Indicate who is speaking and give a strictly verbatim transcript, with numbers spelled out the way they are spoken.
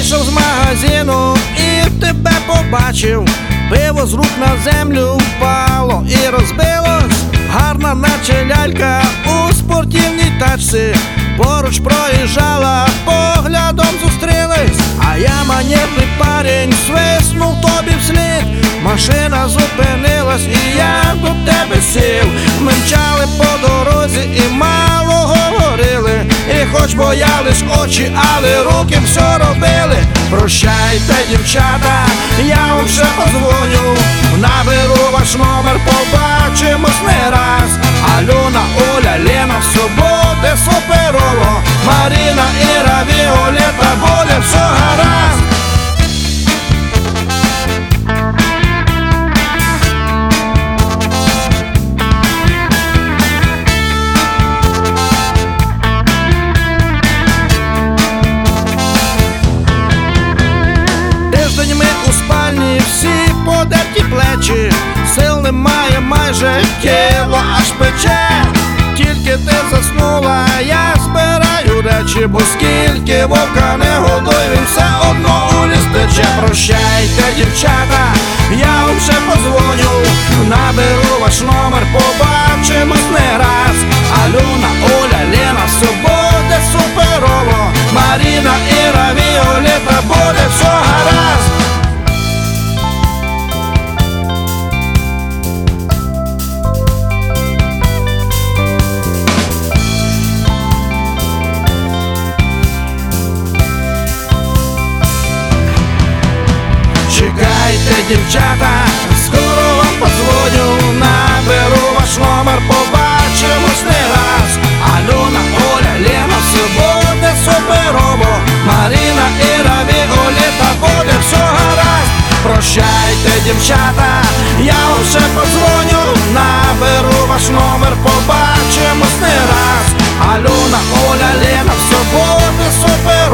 Speaker 1: Вийшов з магазину і тебе побачив. Пиво з рук на землю впало і розбилось. Гарна наче лялька у спортивній тачці. Поруч проїжджала, поглядом зустрілись. А я манерний парень, свиснув тобі вслід. Машина зупинилась і я до тебе сів. Ми мчали по дорозі і мало говорили. І хоч боялись очі, але руки все робили. Прощайте, дівчата, я вам ще позвоню. Наберу ваш номер, побачимось не раз. Альона, Оля, Лена, все буде суперово. Марина, Іра, Віолета, буде все гаразд. Тиждень ми у спальні, всі подерті плечі. Сил немає майже, тіло аж пече. Тільки ти заснула, я збираю речі. Бо скільки вовка не годуй, він все одно у ліс тече. Прощайте, дівчата, я вам ще позвоню. Наберу ваш номер, побачимось не раз. Альона, Оля, Лена, все буде суперово. Марина, Іра, Віолета, буде все гаразд. Чекайте, дівчата, скоро вам позвоню. Наберу ваш номер, побачимось не раз. Альона, Оля, Лена, все буде суперово. Марина, Іра, Віолета, буде все гаразд. Прощайте, дівчата, я вам ще позвоню. Наберу ваш номер, побачимось не раз. Альона, Оля, Лена, все буде суперово.